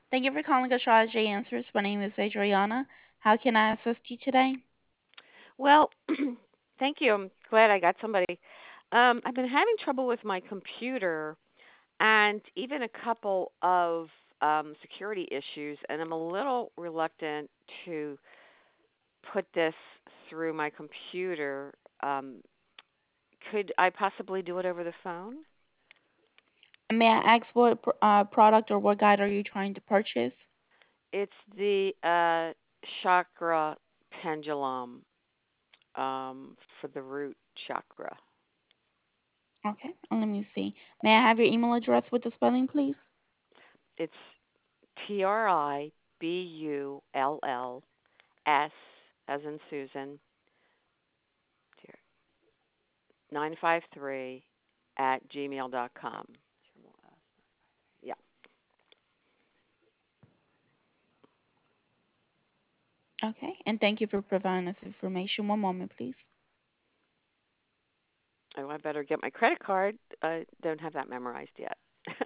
Thank you for calling Astrology Answers. My name is Adriana. How can I assist you today? Well, thank you. I'm glad I got somebody. I've been having trouble with my computer and even a couple of security issues, and I'm a little reluctant to put this through my computer. Um, could I possibly do it over the phone? May I ask what product or what guide are you trying to purchase? It's the chakra pendulum for the root chakra. Okay, let me see. May I have your email address with the spelling, please? It's TRIBULLS as in Susan 953 at gmail.com. Yeah. Okay, and thank you for providing us information. One moment, please. Oh, I better get my credit card. I don't have that memorized yet.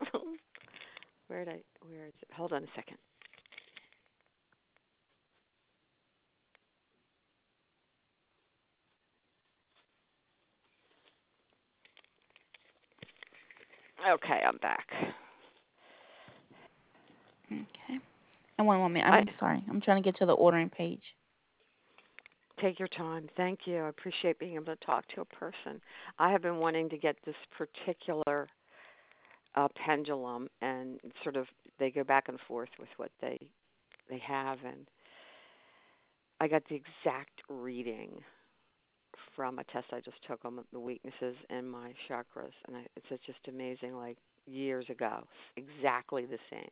Where is it? Hold on a second. Okay, I'm back. Okay, and one moment. I I'm sorry. I'm trying to get to the ordering page. take your time. Thank you. I appreciate being able to talk to a person. I have been wanting to get this particular pendulum, and sort of they go back and forth with what they have, and I got the exact reading from a test I just took on the weaknesses in my chakras, and it's just amazing. Like years ago, exactly the same.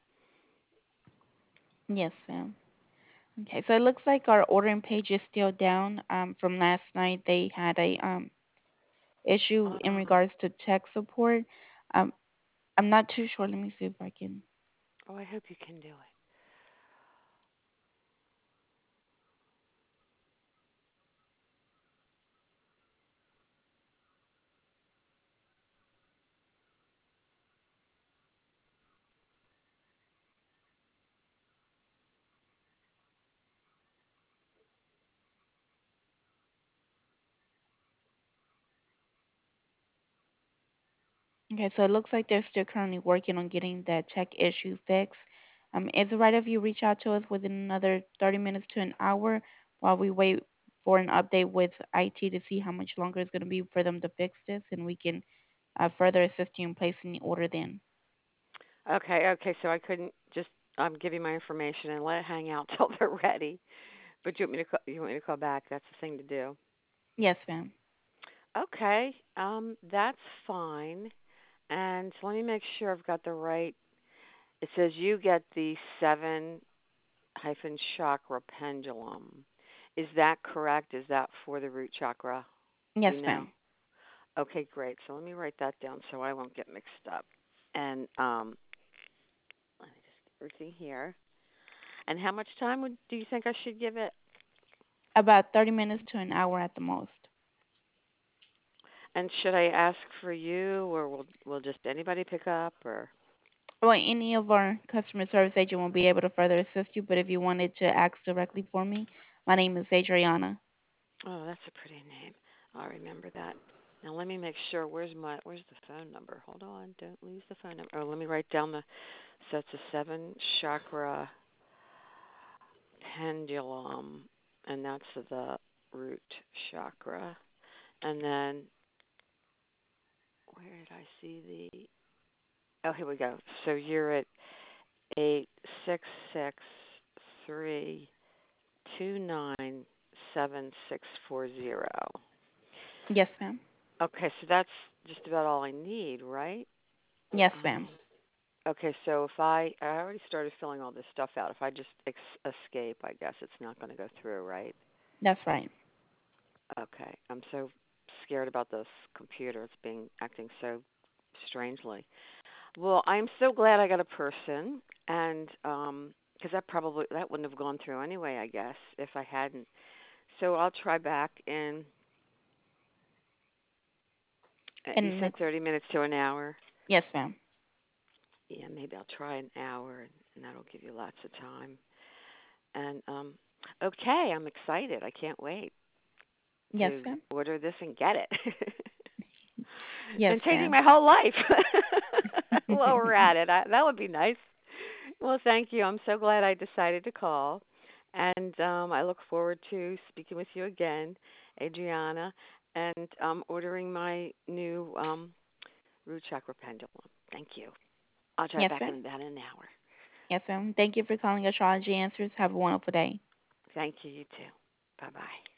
Yes, ma'am. Okay, so it looks like our ordering page is still down. From last night, they had a issue in Oh, regards to tech support. Um, I'm not too sure. Let me see if I can. oh, I hope you can do it. Okay, so it looks like they're still currently working on getting that tech issue fixed. Is it right if you reach out to us within another 30 minutes to an hour while we wait for an update with IT to see how much longer it's going to be for them to fix this, and we can further assist you in placing the order then? Okay, okay. So I couldn't just give you my information and let it hang out till they're ready. But you want me to call back? That's the thing to do. Yes, ma'am. Okay, that's fine. And so let me make sure I've got the right. It says you get the seven hyphen chakra pendulum. Is that correct? Is that for the root chakra? Do Yes, you know? ma'am. Okay, great. So let me write that down so I won't get mixed up. And let me just get everything here. And how much time do you think I should give it? About 30 minutes to an hour at the most. And should I ask for you, or will just anybody pick up, or? Well, any of our customer service agent will be able to further assist you, but if you wanted to ask directly for me, my name is Adriana. Oh, that's a pretty name. I'll remember that. Now let me make sure. Where's the phone number? Hold on, don't lose the phone number. Oh, let me write down the. So it's a seven chakra pendulum, and that's the root chakra. And then where did I see the? Oh, here we go. So you're at 866 329 7640. Yes, ma'am. Okay, so that's just about all I need, right? Yes, ma'am. Um, okay, so if I already started filling all this stuff out. If I just escape, I guess it's not going to go through, right? That's right. Okay, I'm so scared about this computer. It's being acting so strangely. Well, I'm so glad I got a person, and because that wouldn't have gone through anyway, I guess, if I hadn't. So I'll try back in. You And said next, 30 minutes to an hour. yes, ma'am. Yeah, maybe I'll try an hour, and that'll give you lots of time. And okay, I'm excited. I can't wait Yes, to ma'am. order this and get it. And Yes, changing ma'am. my whole life while we're at it. That would be nice. Well, thank you. I'm so glad I decided to call. And I look forward to speaking with you again, Adriana, and ordering my new root chakra pendulum. Thank you. I'll try Yes, back ma'am. in about an hour. Yes, ma'am. Thank you for calling Astrology Answers. Have a wonderful day. Thank you. You too. Bye bye.